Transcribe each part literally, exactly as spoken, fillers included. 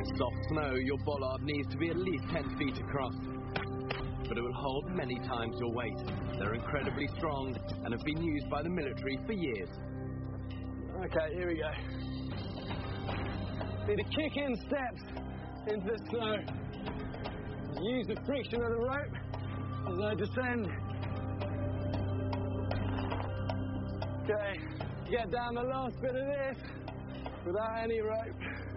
In soft snow, your bollard needs to be at least ten feet across. But it will hold many times your weight. They're incredibly strong and have been used by the military for years. Okay, here we go. Need to kick in steps into the snow. Use the friction of the rope as I descend. Okay, get down the last bit of this without any rope.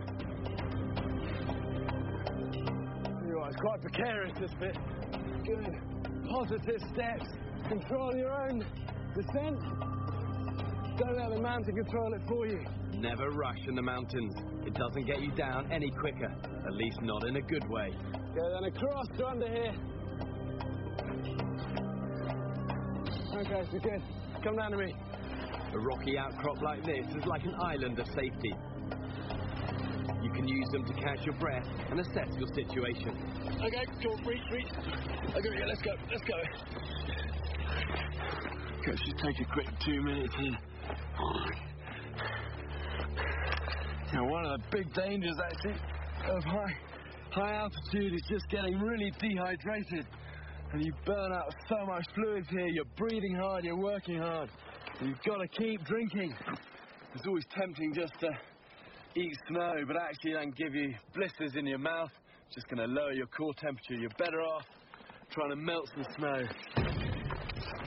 It's quite precarious, this bit. Good. Positive steps. Control your own descent. Don't let the mountain control it for you. Never rush in the mountains. It doesn't get you down any quicker. At least not in a good way. Okay, then across to under here. Okay, so good. Come down to me. A rocky outcrop like this is like an island of safety. You can use them to catch your breath and assess your situation. Okay, cool, reach, reach. Okay, yeah, let's go, let's go. Okay, let's just take a quick two minutes here. You know, one of the big dangers, actually, of high, high altitude is just getting really dehydrated. And you burn out so much fluids here. You're breathing hard, you're working hard. And you've got to keep drinking. It's always tempting just to eat snow, but actually that can give you blisters in your mouth. Just going to lower your core temperature. You're better off trying to melt some snow.